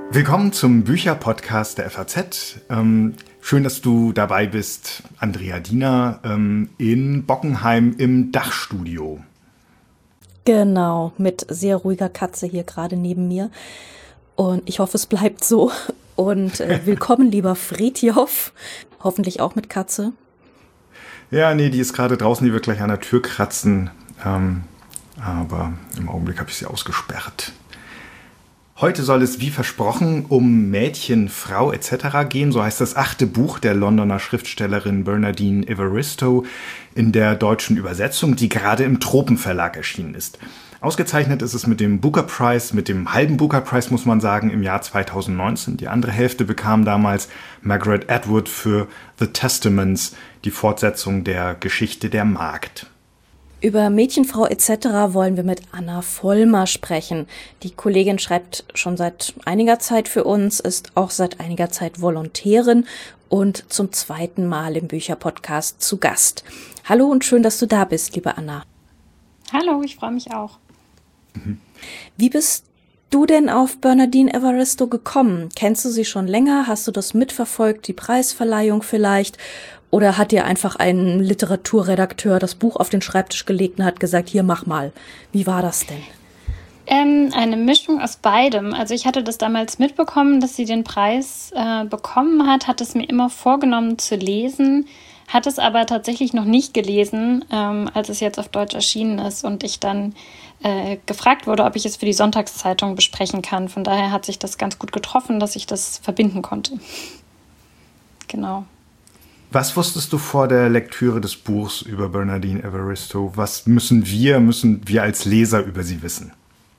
Willkommen zum Bücherpodcast der FAZ. Schön, dass du dabei bist, Andrea Diener, in Bockenheim im Dachstudio. Genau, mit sehr ruhiger Katze hier gerade neben mir. Und ich hoffe, es bleibt so. Und willkommen, lieber Fridtjof. Hoffentlich auch mit Katze. Ja, nee, die ist gerade draußen, die wird gleich an der Tür kratzen. Aber im Augenblick habe ich sie ausgesperrt. Heute soll es, wie versprochen, um Mädchen, Frau etc. gehen. So heißt das 8. Buch der Londoner Schriftstellerin Bernardine Evaristo in der deutschen Übersetzung, die gerade im Tropenverlag erschienen ist. Ausgezeichnet ist es mit dem Booker Prize, mit dem halben Booker Prize, muss man sagen, im Jahr 2019. Die andere Hälfte bekam damals Margaret Atwood für The Testaments, die Fortsetzung der Geschichte der Magd. Über Mädchen, Frau etc. wollen wir mit Anna Vollmer sprechen. Die Kollegin schreibt schon seit einiger Zeit für uns, ist auch seit einiger Zeit Volontärin und zum 2. Mal im Bücherpodcast zu Gast. Hallo und schön, dass du da bist, liebe Anna. Hallo, ich freue mich auch. Wie bist du denn auf Bernardine Evaristo gekommen? Kennst du sie schon länger? Hast du das mitverfolgt, die Preisverleihung vielleicht? Oder hat dir einfach ein Literaturredakteur das Buch auf den Schreibtisch gelegt und hat gesagt, hier, mach mal. Wie war das denn? Eine Mischung aus beidem. Also ich hatte das damals mitbekommen, dass sie den Preis bekommen hat, hatte es mir immer vorgenommen zu lesen, hat es aber tatsächlich noch nicht gelesen, als es jetzt auf Deutsch erschienen ist und ich dann gefragt wurde, ob ich es für die Sonntagszeitung besprechen kann. Von daher hat sich das ganz gut getroffen, dass ich das verbinden konnte. Genau. Was wusstest du vor der Lektüre des Buchs über Bernardine Evaristo? Was müssen wir als Leser über sie wissen?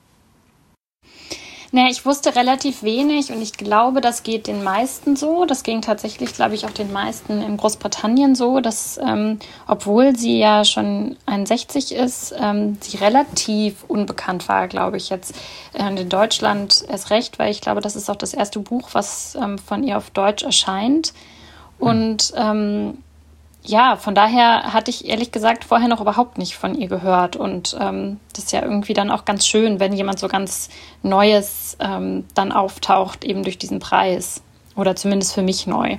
Naja, ich wusste relativ wenig und ich glaube, das geht den meisten so. Das ging tatsächlich, glaube ich, auch den meisten in Großbritannien so, dass, obwohl sie ja schon 61 ist, sie relativ unbekannt war, glaube ich, jetzt in Deutschland erst recht, weil ich glaube, das ist auch das erste Buch, was von ihr auf Deutsch erscheint. Und von daher hatte ich ehrlich gesagt vorher noch überhaupt nicht von ihr gehört. Und das ist ja irgendwie dann auch ganz schön, wenn jemand so ganz Neues dann auftaucht, eben durch diesen Preis. Oder zumindest für mich neu.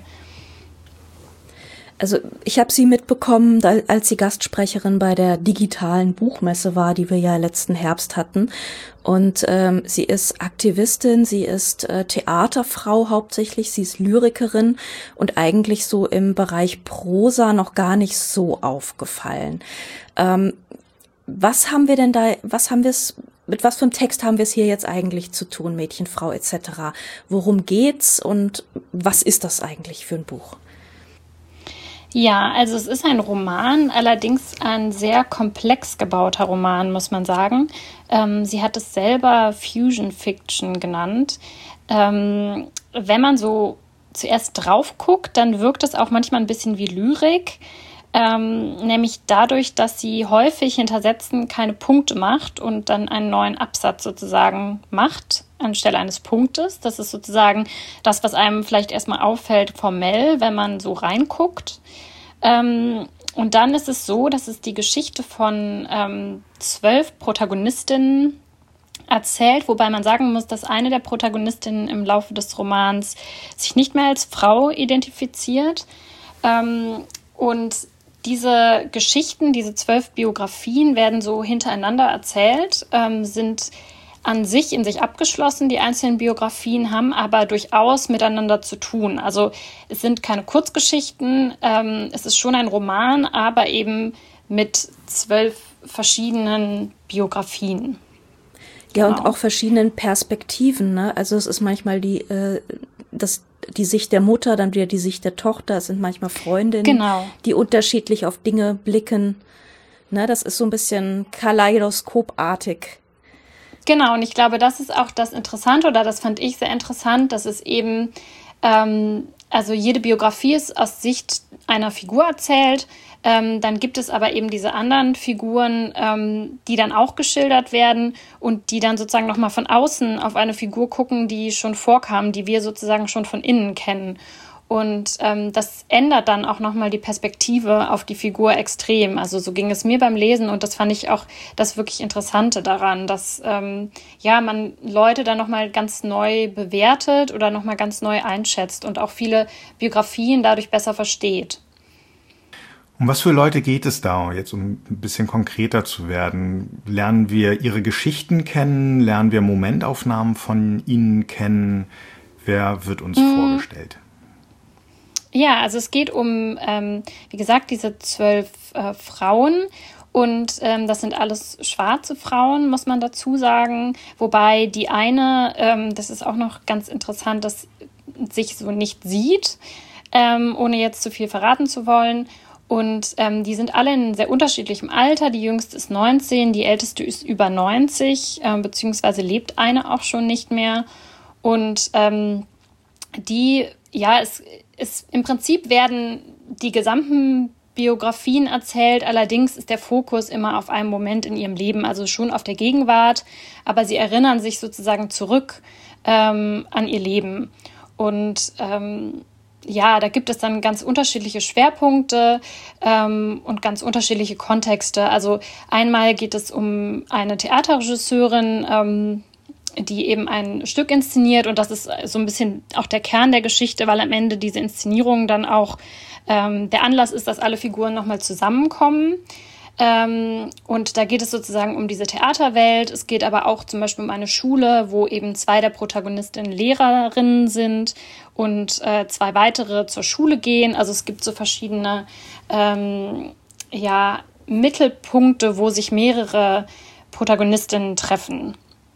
Also ich habe sie mitbekommen, als sie Gastsprecherin bei der digitalen Buchmesse war, die wir ja letzten Herbst hatten. Und sie ist Aktivistin, sie ist Theaterfrau hauptsächlich, sie ist Lyrikerin und eigentlich so im Bereich Prosa noch gar nicht so aufgefallen. Mit was für einem Text haben wir es hier jetzt eigentlich zu tun, Mädchen, Frau etc.? Worum geht's und was ist das eigentlich für ein Buch? Ja, also es ist ein Roman, allerdings ein sehr komplex gebauter Roman, muss man sagen. Sie hat es selber Fusion Fiction genannt. Wenn man so zuerst drauf guckt, dann wirkt es auch manchmal ein bisschen wie Lyrik, nämlich dadurch, dass sie häufig hinter Sätzen keine Punkte macht und dann einen neuen Absatz sozusagen macht anstelle eines Punktes. Das ist sozusagen das, was einem vielleicht erstmal auffällt formell, wenn man so reinguckt. Und dann ist es so, dass es die Geschichte von 12 Protagonistinnen erzählt, wobei man sagen muss, dass eine der Protagonistinnen im Laufe des Romans sich nicht mehr als Frau identifiziert. Und diese Geschichten, diese 12 Biografien werden so hintereinander erzählt, sind an sich in sich abgeschlossen. Die einzelnen Biografien haben aber durchaus miteinander zu tun. Also es sind keine Kurzgeschichten, es ist schon ein Roman, aber eben mit 12 verschiedenen Biografien. Ja, genau. Und auch verschiedenen Perspektiven, ne? Also es ist manchmal die Sicht der Mutter, dann wieder die Sicht der Tochter. Es sind manchmal Freundinnen, genau, die unterschiedlich auf Dinge blicken. Ne? Das ist so ein bisschen kaleidoskopartig. Genau, und ich glaube, das ist auch das Interessante, oder das fand ich sehr interessant, dass es eben, also jede Biografie ist aus Sicht einer Figur erzählt, dann gibt es aber eben diese anderen Figuren, die dann auch geschildert werden und die dann sozusagen nochmal von außen auf eine Figur gucken, die schon vorkam, die wir sozusagen schon von innen kennen. Und das ändert dann auch nochmal die Perspektive auf die Figur extrem. Also so ging es mir beim Lesen und das fand ich auch das wirklich Interessante daran, dass man Leute dann nochmal ganz neu bewertet oder nochmal ganz neu einschätzt und auch viele Biografien dadurch besser versteht. Um was für Leute geht es da, jetzt um ein bisschen konkreter zu werden? Lernen wir ihre Geschichten kennen? Lernen wir Momentaufnahmen von ihnen kennen? Wer wird uns vorgestellt? Ja, also es geht um, wie gesagt, diese 12 Frauen und das sind alles schwarze Frauen, muss man dazu sagen. Wobei die eine, das ist auch noch ganz interessant, dass sich so nicht sieht, ohne jetzt zu viel verraten zu wollen. Und die sind alle in sehr unterschiedlichem Alter. Die jüngste ist 19, die älteste ist über 90, beziehungsweise lebt eine auch schon nicht mehr. Und im Prinzip werden die gesamten Biografien erzählt, allerdings ist der Fokus immer auf einen Moment in ihrem Leben, also schon auf der Gegenwart, aber sie erinnern sich sozusagen zurück an ihr Leben. Und da gibt es dann ganz unterschiedliche Schwerpunkte und ganz unterschiedliche Kontexte. Also einmal geht es um eine Theaterregisseurin, die eben ein Stück inszeniert und das ist so ein bisschen auch der Kern der Geschichte, weil am Ende diese Inszenierung dann auch der Anlass ist, dass alle Figuren nochmal zusammenkommen. Und da geht es sozusagen um diese Theaterwelt. Es geht aber auch zum Beispiel um eine Schule, wo eben 2 der Protagonistinnen Lehrerinnen sind und 2 weitere zur Schule gehen. Also es gibt so verschiedene Mittelpunkte, wo sich mehrere Protagonistinnen treffen.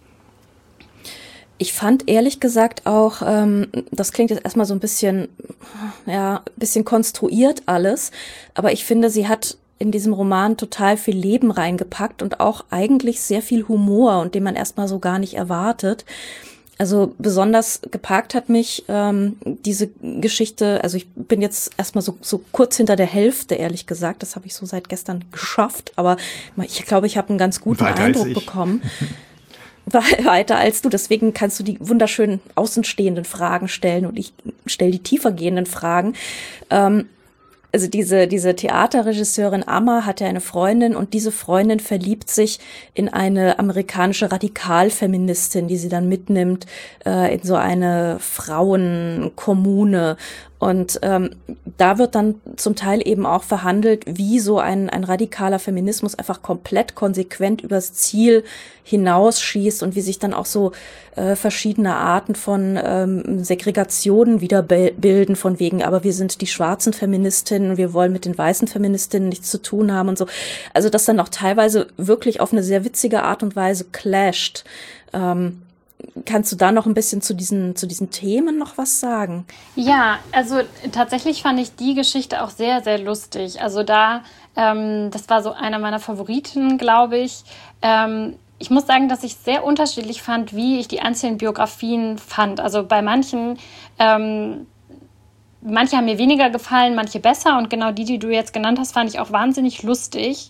Ich fand ehrlich gesagt auch, das klingt jetzt erstmal so ein bisschen konstruiert alles, aber ich finde, sie hat in diesem Roman total viel Leben reingepackt und auch eigentlich sehr viel Humor, und den man erstmal so gar nicht erwartet. Also besonders gepackt hat mich diese Geschichte, also ich bin jetzt erstmal so kurz hinter der Hälfte, ehrlich gesagt, das habe ich so seit gestern geschafft, aber ich glaube, ich habe einen ganz guten Eindruck bekommen. Weiter als du, deswegen kannst du die wunderschönen außenstehenden Fragen stellen und ich stelle die tiefergehenden Fragen. Also diese Theaterregisseurin Amma hat ja eine Freundin und diese Freundin verliebt sich in eine amerikanische Radikalfeministin, die sie dann mitnimmt in so eine Frauenkommune. Und da wird dann zum Teil eben auch verhandelt, wie so ein radikaler Feminismus einfach komplett konsequent übers Ziel hinausschießt und wie sich dann auch so verschiedene Arten von Segregationen wieder bilden, von wegen, aber wir sind die schwarzen Feministinnen, wir wollen mit den weißen Feministinnen nichts zu tun haben und so. Also das dann auch teilweise wirklich auf eine sehr witzige Art und Weise clasht. Kannst du da noch ein bisschen zu diesen Themen noch was sagen? Ja, also tatsächlich fand ich die Geschichte auch sehr, sehr lustig. Also das war so einer meiner Favoriten, glaube ich. Ich muss sagen, dass ich sehr unterschiedlich fand, wie ich die einzelnen Biografien fand. Also bei manche haben mir weniger gefallen, manche besser. Und genau die du jetzt genannt hast, fand ich auch wahnsinnig lustig.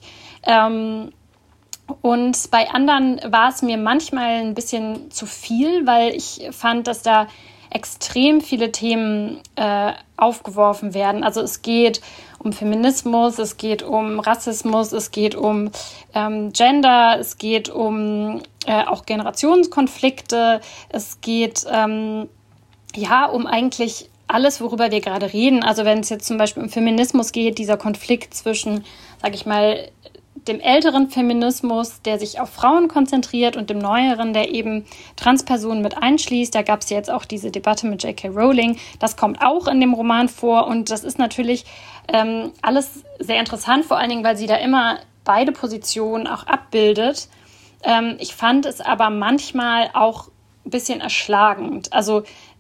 Und bei anderen war es mir manchmal ein bisschen zu viel, weil ich fand, dass da extrem viele Themen aufgeworfen werden. Also es geht um Feminismus, es geht um Rassismus, es geht um Gender, es geht um auch Generationskonflikte, es geht um eigentlich alles, worüber wir gerade reden. Also wenn es jetzt zum Beispiel um Feminismus geht, dieser Konflikt zwischen, sage ich mal, dem älteren Feminismus, der sich auf Frauen konzentriert, und dem neueren, der eben Transpersonen mit einschließt. Da gab es jetzt auch diese Debatte mit J.K. Rowling. Das kommt auch in dem Roman vor und das ist natürlich alles sehr interessant, vor allen Dingen, weil sie da immer beide Positionen auch abbildet. Ich fand es aber manchmal auch ein bisschen erschlagend. Also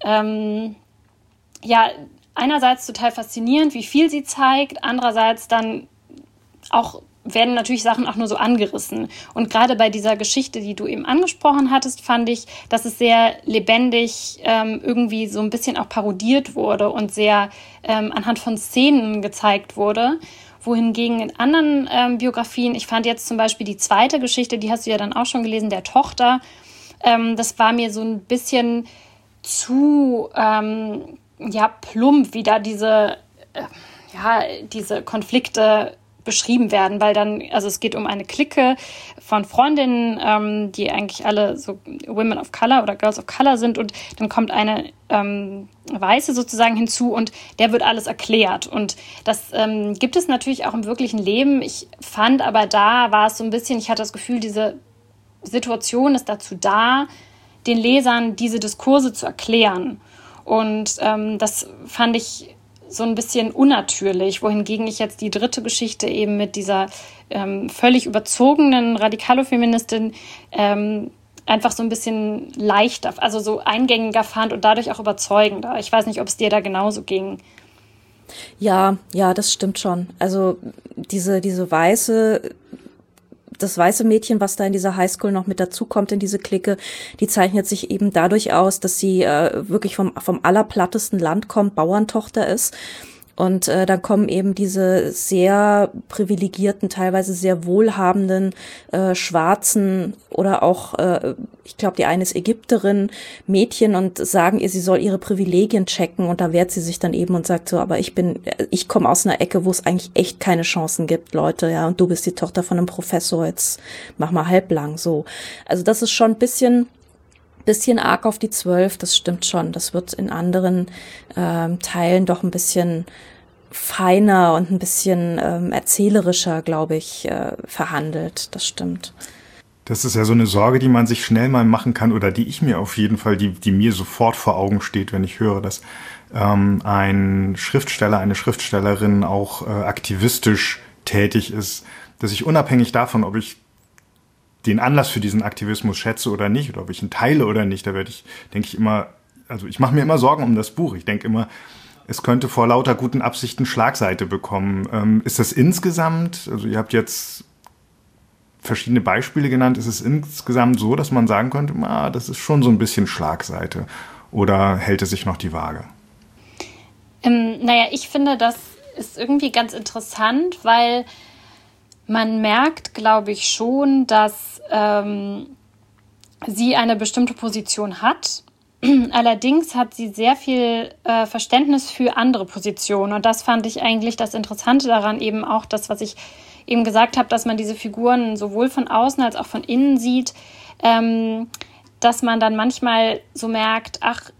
einerseits total faszinierend, wie viel sie zeigt, andererseits dann auch werden natürlich Sachen auch nur so angerissen. Und gerade bei dieser Geschichte, die du eben angesprochen hattest, fand ich, dass es sehr lebendig irgendwie so ein bisschen auch parodiert wurde und sehr anhand von Szenen gezeigt wurde. Wohingegen in anderen Biografien, ich fand jetzt zum Beispiel die zweite Geschichte, die hast du ja dann auch schon gelesen, der Tochter, das war mir so ein bisschen zu plump, wie da diese Konflikte beschrieben werden, weil dann, also es geht um eine Clique von Freundinnen, die eigentlich alle so Women of Color oder Girls of Color sind, und dann kommt eine Weiße sozusagen hinzu und der wird alles erklärt, und das gibt es natürlich auch im wirklichen Leben. Ich fand aber, da war es so ein bisschen, ich hatte das Gefühl, diese Situation ist dazu da, den Lesern diese Diskurse zu erklären, und das fand ich so ein bisschen unnatürlich, wohingegen ich jetzt die dritte Geschichte eben mit dieser völlig überzogenen Radikalo-Feministin einfach so ein bisschen leichter, also so eingängiger fand und dadurch auch überzeugender. Ich weiß nicht, ob es dir da genauso ging. Ja, das stimmt schon. Also das weiße Mädchen, was da in dieser Highschool noch mit dazukommt, in diese Clique, die zeichnet sich eben dadurch aus, dass sie wirklich vom allerplattesten Land kommt, Bauerntochter ist. Und dann kommen eben diese sehr privilegierten, teilweise sehr wohlhabenden, schwarzen oder auch, ich glaube, die eine ist Ägypterin, Mädchen, und sagen ihr, sie soll ihre Privilegien checken, und da wehrt sie sich dann eben und sagt so, aber ich komme aus einer Ecke, wo es eigentlich echt keine Chancen gibt, Leute, ja, und du bist die Tochter von einem Professor, jetzt mach mal halblang, so. Also das ist schon ein bisschen arg auf die 12, das stimmt schon. Das wird in anderen Teilen doch ein bisschen feiner und ein bisschen erzählerischer, glaube ich, verhandelt. Das stimmt. Das ist ja so eine Sorge, die man sich schnell mal machen kann, oder die ich mir auf jeden Fall, die mir sofort vor Augen steht, wenn ich höre, dass ein Schriftsteller, eine Schriftstellerin auch aktivistisch tätig ist, dass ich unabhängig davon, ob ich den Anlass für diesen Aktivismus schätze oder nicht, oder ob ich ihn teile oder nicht, da denke ich immer, also ich mache mir immer Sorgen um das Buch. Ich denke immer, es könnte vor lauter guten Absichten Schlagseite bekommen. Ist das insgesamt, also ihr habt jetzt verschiedene Beispiele genannt, ist es insgesamt so, dass man sagen könnte, das ist schon so ein bisschen Schlagseite, oder hält es sich noch die Waage? Ich finde, das ist irgendwie ganz interessant, weil man merkt, glaube ich, schon, dass sie eine bestimmte Position hat. Allerdings hat sie sehr viel Verständnis für andere Positionen. Und das fand ich eigentlich das Interessante daran, eben auch das, was ich eben gesagt habe, dass man diese Figuren sowohl von außen als auch von innen sieht, dass man dann manchmal so merkt,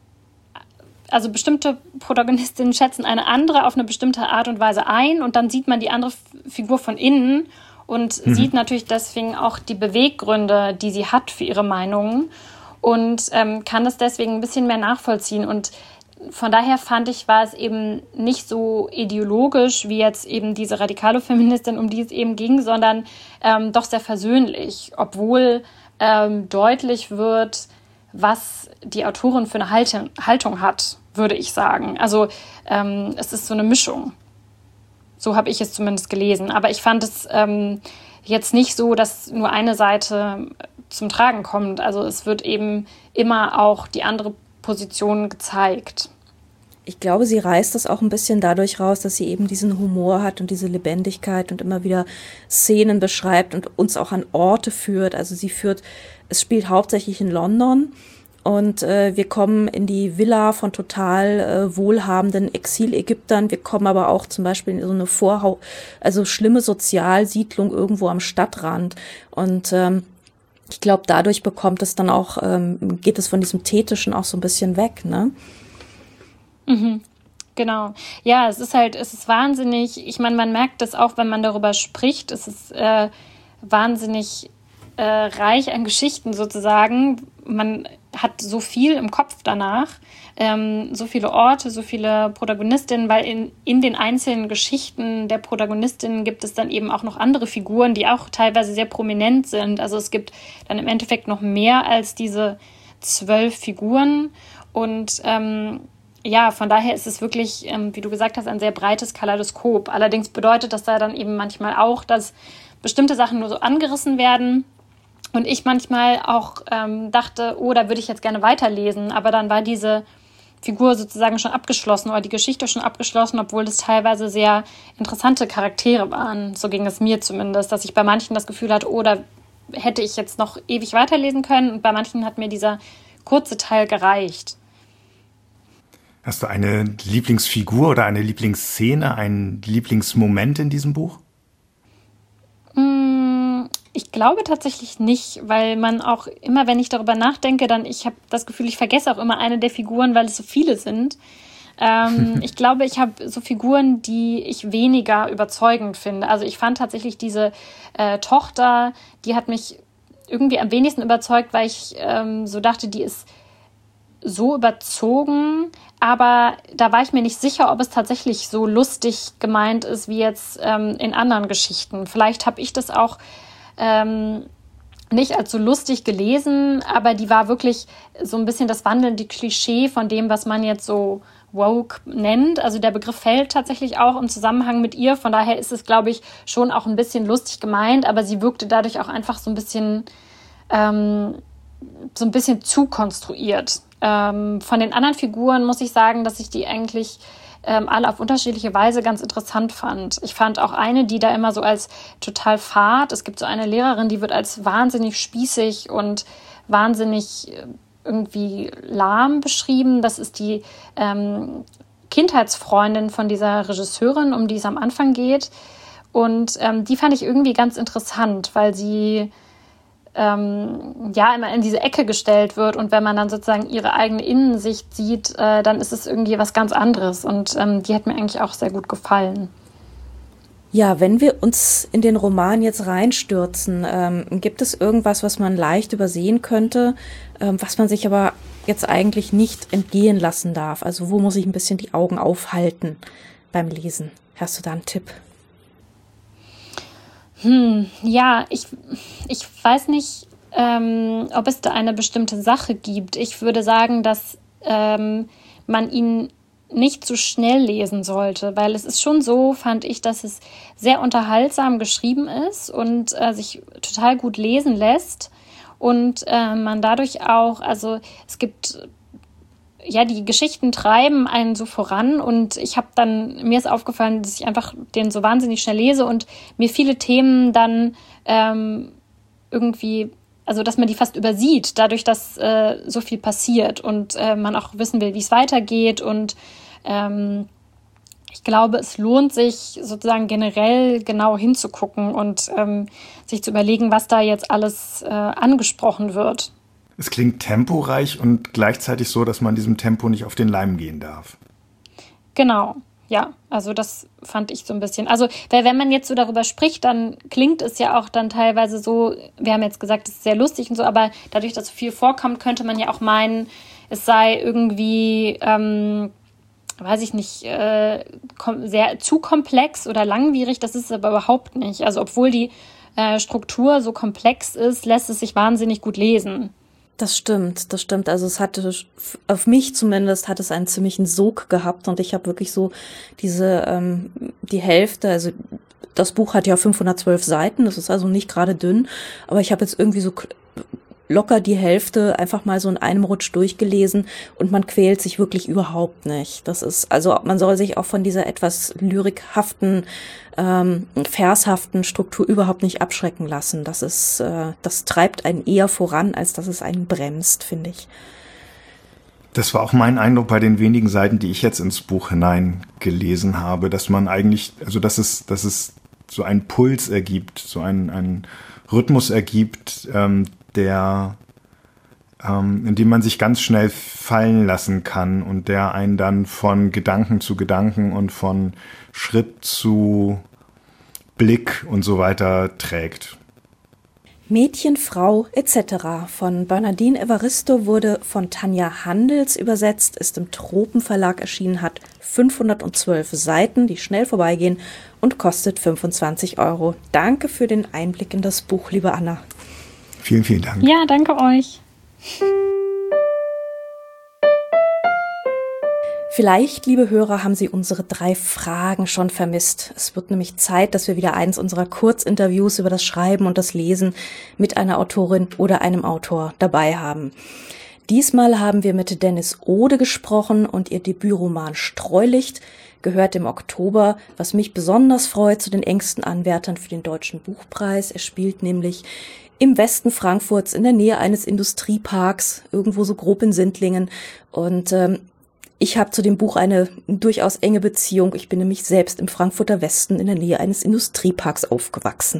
also bestimmte Protagonistinnen schätzen eine andere auf eine bestimmte Art und Weise ein, und dann sieht man die andere Figur von innen und sieht natürlich deswegen auch die Beweggründe, die sie hat für ihre Meinungen, und kann das deswegen ein bisschen mehr nachvollziehen. Und von daher fand ich, war es eben nicht so ideologisch wie jetzt eben diese Radikalo-Feministin, um die es eben ging, sondern doch sehr versöhnlich, obwohl deutlich wird, was die Autorin für eine Haltung hat, würde ich sagen. Also es ist so eine Mischung. So habe ich es zumindest gelesen. Aber ich fand es jetzt nicht so, dass nur eine Seite zum Tragen kommt. Also es wird eben immer auch die andere Position gezeigt. Ich glaube, sie reißt das auch ein bisschen dadurch raus, dass sie eben diesen Humor hat und diese Lebendigkeit und immer wieder Szenen beschreibt und uns auch an Orte führt. Also es spielt hauptsächlich in London. Und wir kommen in die Villa von total wohlhabenden Exil-Ägyptern. Wir kommen aber auch zum Beispiel in so eine also schlimme Sozialsiedlung irgendwo am Stadtrand. Und ich glaube, dadurch bekommt es dann auch, geht es von diesem Tätischen auch so ein bisschen weg, ne? Mhm. Genau. Ja, es ist wahnsinnig, ich meine, man merkt das auch, wenn man darüber spricht, es ist wahnsinnig reich an Geschichten sozusagen. Man hat so viel im Kopf danach, so viele Orte, so viele Protagonistinnen, weil in den einzelnen Geschichten der Protagonistinnen gibt es dann eben auch noch andere Figuren, die auch teilweise sehr prominent sind. Also es gibt dann im Endeffekt noch mehr als diese 12 Figuren, und von daher ist es wirklich, wie du gesagt hast, ein sehr breites Kaleidoskop. Allerdings bedeutet das da dann eben manchmal auch, dass bestimmte Sachen nur so angerissen werden. Und ich manchmal auch dachte, da würde ich jetzt gerne weiterlesen. Aber dann war diese Figur sozusagen schon abgeschlossen oder die Geschichte schon abgeschlossen, obwohl es teilweise sehr interessante Charaktere waren. So ging es mir zumindest, dass ich bei manchen das Gefühl hatte, da hätte ich jetzt noch ewig weiterlesen können. Und bei manchen hat mir dieser kurze Teil gereicht. Hast du eine Lieblingsfigur oder eine Lieblingsszene, einen Lieblingsmoment in diesem Buch? Ich glaube tatsächlich nicht, weil man auch immer, wenn ich darüber nachdenke, ich habe das Gefühl, ich vergesse auch immer eine der Figuren, weil es so viele sind. Ich glaube, ich habe so Figuren, die ich weniger überzeugend finde. Also ich fand tatsächlich diese Tochter, die hat mich irgendwie am wenigsten überzeugt, weil ich so dachte, die ist so überzogen, aber da war ich mir nicht sicher, ob es tatsächlich so lustig gemeint ist, wie jetzt in anderen Geschichten. Vielleicht habe ich das auch nicht als so lustig gelesen, aber die war wirklich so ein bisschen das wandelnde Klischee von dem, was man jetzt so woke nennt. Also der Begriff fällt tatsächlich auch im Zusammenhang mit ihr. Von daher ist es, glaube ich, schon auch ein bisschen lustig gemeint, aber sie wirkte dadurch auch einfach so ein bisschen zu konstruiert. Von den anderen Figuren muss ich sagen, dass ich die eigentlich alle auf unterschiedliche Weise ganz interessant fand. Ich fand auch eine, die da immer so als total fad, es gibt so eine Lehrerin, die wird als wahnsinnig spießig und wahnsinnig irgendwie lahm beschrieben. Das ist die Kindheitsfreundin von dieser Regisseurin, um die es am Anfang geht. Und die fand ich irgendwie ganz interessant, weil sie immer in diese Ecke gestellt wird und wenn man dann sozusagen ihre eigene Innensicht sieht, dann ist es irgendwie was ganz anderes und die hat mir eigentlich auch sehr gut gefallen. Ja, wenn wir uns in den Roman jetzt reinstürzen, gibt es irgendwas, was man leicht übersehen könnte, was man sich aber jetzt eigentlich nicht entgehen lassen darf? Also wo muss ich ein bisschen die Augen aufhalten beim Lesen? Hast du da einen Tipp? Ja, ich weiß nicht, ob es da eine bestimmte Sache gibt. Ich würde sagen, dass man ihn nicht zu schnell lesen sollte, weil es ist schon so, fand ich, dass es sehr unterhaltsam geschrieben ist und sich total gut lesen lässt und man dadurch auch, also es gibt die Geschichten treiben einen so voran und mir ist aufgefallen, dass ich einfach den so wahnsinnig schnell lese und mir viele Themen dann irgendwie, also dass man die fast übersieht, dadurch, dass so viel passiert und man auch wissen will, wie es weitergeht und ich glaube, es lohnt sich sozusagen generell genau hinzugucken und sich zu überlegen, was da jetzt alles angesprochen wird. Es klingt temporeich und gleichzeitig so, dass man diesem Tempo nicht auf den Leim gehen darf. Genau, ja, also das fand ich so ein bisschen. Also, weil wenn man jetzt so darüber spricht, dann klingt es ja auch dann teilweise so, wir haben jetzt gesagt, es ist sehr lustig und so, aber dadurch, dass so viel vorkommt, könnte man ja auch meinen, es sei irgendwie, weiß ich nicht, sehr zu komplex oder langwierig. Das ist es aber überhaupt nicht. Also, obwohl die Struktur so komplex ist, lässt es sich wahnsinnig gut lesen. Das stimmt. Also es hatte, auf mich zumindest, hat es einen ziemlichen Sog gehabt und ich habe wirklich so die Hälfte, also das Buch hat ja 512 Seiten, das ist also nicht gerade dünn, aber ich habe jetzt irgendwie so locker die Hälfte einfach mal so in einem Rutsch durchgelesen und man quält sich wirklich überhaupt nicht. Das ist, also man soll sich auch von dieser etwas lyrikhaften, vershaften Struktur überhaupt nicht abschrecken lassen. Das treibt einen eher voran, als dass es einen bremst, finde ich. Das war auch mein Eindruck bei den wenigen Seiten, die ich jetzt ins Buch hineingelesen habe, dass man eigentlich, also dass es so einen Puls ergibt, so einen Rhythmus ergibt, in dem man sich ganz schnell fallen lassen kann und der einen dann von Gedanken zu Gedanken und von Schritt zu Blick und so weiter trägt. Mädchen, Frau etc. von Bernardine Evaristo wurde von Tanja Handels übersetzt, ist im Tropenverlag erschienen, hat 512 Seiten, die schnell vorbeigehen und kostet 25 €. Danke für den Einblick in das Buch, liebe Anna. Vielen, vielen Dank. Ja, danke euch. Vielleicht, liebe Hörer, haben Sie unsere 3 Fragen schon vermisst. Es wird nämlich Zeit, dass wir wieder eins unserer Kurzinterviews über das Schreiben und das Lesen mit einer Autorin oder einem Autor dabei haben. Diesmal haben wir mit Dennis Ode gesprochen und ihr Debütroman Streulicht gehört im Oktober, was mich besonders freut, zu den engsten Anwärtern für den Deutschen Buchpreis. Er spielt nämlich im Westen Frankfurts in der Nähe eines Industrieparks, irgendwo so grob in Sindlingen. Und Ich habe zu dem Buch eine durchaus enge Beziehung. Ich bin nämlich selbst im Frankfurter Westen in der Nähe eines Industrieparks aufgewachsen.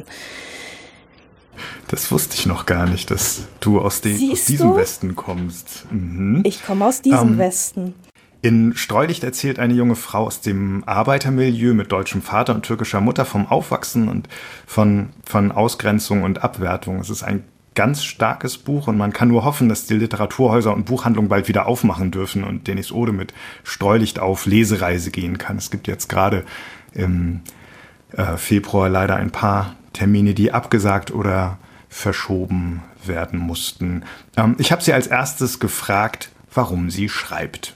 Das wusste ich noch gar nicht, dass du aus diesem Westen kommst. Mhm. Ich komme aus diesem Westen. In Streulicht erzählt eine junge Frau aus dem Arbeitermilieu mit deutschem Vater und türkischer Mutter vom Aufwachsen und von Ausgrenzung und Abwertung. Es ist ein ganz starkes Buch und man kann nur hoffen, dass die Literaturhäuser und Buchhandlungen bald wieder aufmachen dürfen und Denis Ode mit Streulicht auf Lesereise gehen kann. Es gibt jetzt gerade im Februar leider ein paar Termine, die abgesagt oder verschoben werden mussten. Ich habe sie als erstes gefragt, warum sie schreibt.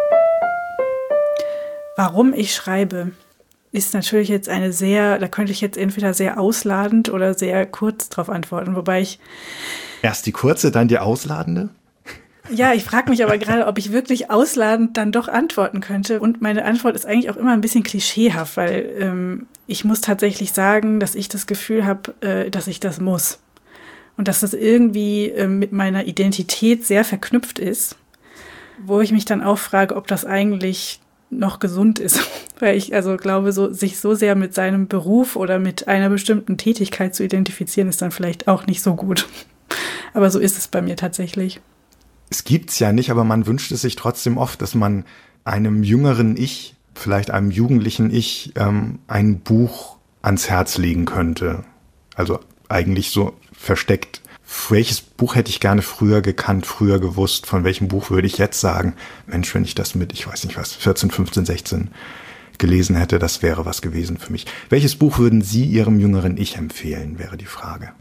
Warum ich schreibe, ist natürlich jetzt da könnte ich jetzt entweder sehr ausladend oder sehr kurz drauf antworten, wobei ich... Erst die kurze, dann die ausladende? Ja, ich frage mich aber gerade, ob ich wirklich ausladend dann doch antworten könnte. Und meine Antwort ist eigentlich auch immer ein bisschen klischeehaft, weil ich muss tatsächlich sagen, dass ich das Gefühl habe, dass ich das muss. Und dass das irgendwie mit meiner Identität sehr verknüpft ist, wo ich mich dann auch frage, ob das eigentlich noch gesund ist, weil ich also glaube, sich so sehr mit seinem Beruf oder mit einer bestimmten Tätigkeit zu identifizieren, ist dann vielleicht auch nicht so gut. Aber so ist es bei mir tatsächlich. Es gibt's ja nicht, aber man wünscht es sich trotzdem oft, dass man einem jüngeren Ich, vielleicht einem jugendlichen Ich, ein Buch ans Herz legen könnte. Also eigentlich so versteckt. Welches Buch hätte ich gerne früher gekannt, früher gewusst? Von welchem Buch würde ich jetzt sagen, Mensch, wenn ich das mit, ich weiß nicht was, 14, 15, 16 gelesen hätte, das wäre was gewesen für mich. Welches Buch würden Sie Ihrem jüngeren Ich empfehlen, wäre die Frage.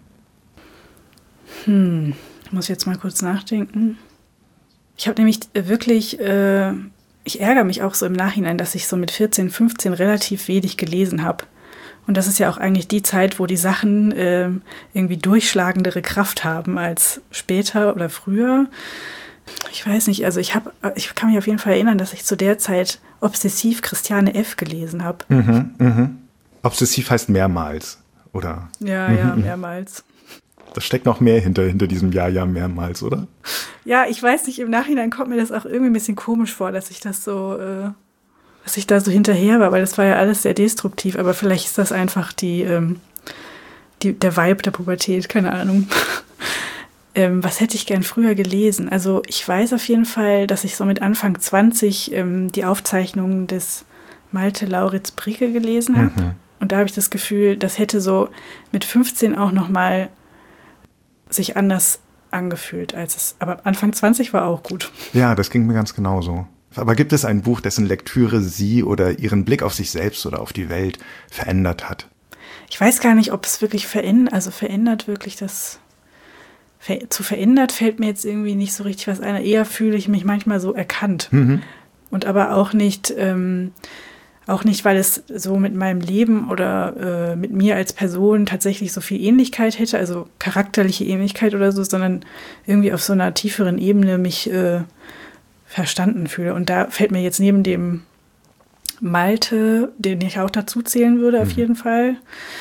Ich muss jetzt mal kurz nachdenken. Ich habe nämlich wirklich, ich ärgere mich auch so im Nachhinein, dass ich so mit 14, 15 relativ wenig gelesen habe. Und das ist ja auch eigentlich die Zeit, wo die Sachen irgendwie durchschlagendere Kraft haben als später oder früher. Ich weiß nicht, also ich kann mich auf jeden Fall erinnern, dass ich zu der Zeit obsessiv Christiane F. gelesen habe. Obsessiv heißt mehrmals, oder? Ja, mehrmals. Das steckt noch mehr hinter diesem Ja, mehrmals, oder? Ja, ich weiß nicht, im Nachhinein kommt mir das auch irgendwie ein bisschen komisch vor, dass ich das so... dass ich da so hinterher war, weil das war ja alles sehr destruktiv, aber vielleicht ist das einfach der Vibe der Pubertät, keine Ahnung. Was hätte ich gern früher gelesen? Also ich weiß auf jeden Fall, dass ich so mit Anfang 20 die Aufzeichnungen des Malte Lauritz Bricke gelesen habe. Und da habe ich das Gefühl, das hätte so mit 15 auch nochmal sich anders angefühlt, aber Anfang 20 war auch gut. Ja, das ging mir ganz genauso. Aber gibt es ein Buch, dessen Lektüre Sie oder Ihren Blick auf sich selbst oder auf die Welt verändert hat? Ich weiß gar nicht, ob es wirklich verändert wirklich das... Zu verändert fällt mir jetzt irgendwie nicht so richtig was ein. Eher fühle ich mich manchmal so erkannt. Und aber auch nicht, weil es so mit meinem Leben oder mit mir als Person tatsächlich so viel Ähnlichkeit hätte, also charakterliche Ähnlichkeit oder so, sondern irgendwie auf so einer tieferen Ebene mich verstanden fühle. Und da fällt mir jetzt neben dem Malte, den ich auch dazu zählen würde, auf jeden Fall,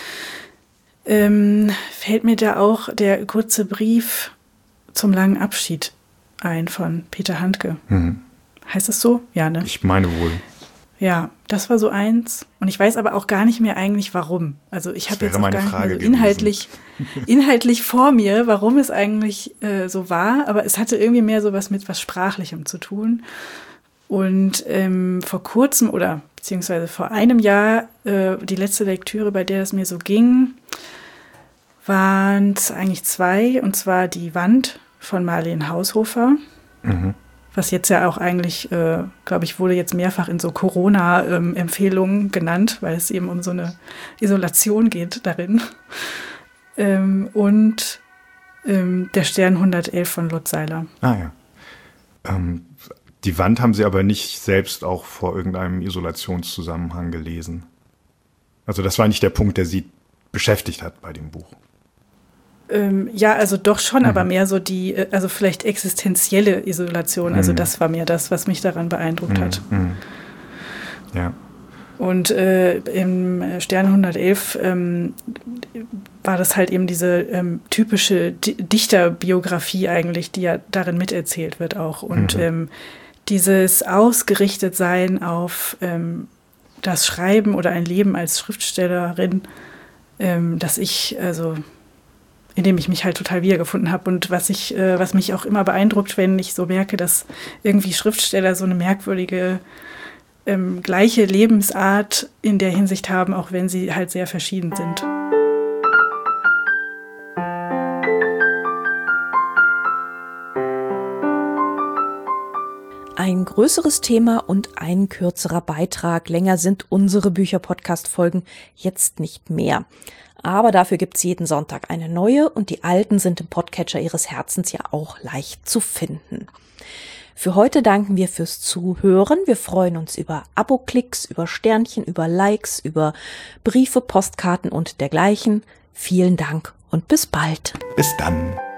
fällt mir da auch der kurze Brief zum langen Abschied ein von Peter Handke. Heißt es so? Ja, ne? Ich meine wohl. Ja, das war so eins. Und ich weiß aber auch gar nicht mehr eigentlich, warum. Also ich habe jetzt auch gar nicht mehr so inhaltlich vor mir, warum es eigentlich so war. Aber es hatte irgendwie mehr so was mit was Sprachlichem zu tun. Und vor kurzem oder beziehungsweise vor einem Jahr, die letzte Lektüre, bei der es mir so ging, waren es eigentlich zwei. Und zwar Die Wand von Marleen Haushofer. Was jetzt ja auch eigentlich, glaube ich, wurde jetzt mehrfach in so Corona-Empfehlungen genannt, weil es eben um so eine Isolation geht darin. Und Der Stern 111 von Lutz Seiler. Ah ja. Die Wand haben Sie aber nicht selbst auch vor irgendeinem Isolationszusammenhang gelesen. Also das war nicht der Punkt, der Sie beschäftigt hat bei dem Buch. Ja, also doch schon, aber mehr so also vielleicht existenzielle Isolation. Also das war mehr das, was mich daran beeindruckt hat. Ja. Und im Stern 111 war das halt eben diese typische Dichterbiografie eigentlich, die ja darin miterzählt wird auch. Und dieses Ausgerichtetsein auf das Schreiben oder ein Leben als Schriftstellerin, dass ich, also in dem ich mich halt total wiedergefunden habe und was mich auch immer beeindruckt, wenn ich so merke, dass irgendwie Schriftsteller so eine merkwürdige gleiche Lebensart in der Hinsicht haben, auch wenn sie halt sehr verschieden sind. Ein größeres Thema und ein kürzerer Beitrag. Länger sind unsere Bücher-Podcast-Folgen jetzt nicht mehr. Aber dafür gibt's jeden Sonntag eine neue und die alten sind im Podcatcher Ihres Herzens ja auch leicht zu finden. Für heute danken wir fürs Zuhören. Wir freuen uns über Abo-Klicks, über Sternchen, über Likes, über Briefe, Postkarten und dergleichen. Vielen Dank und bis bald. Bis dann.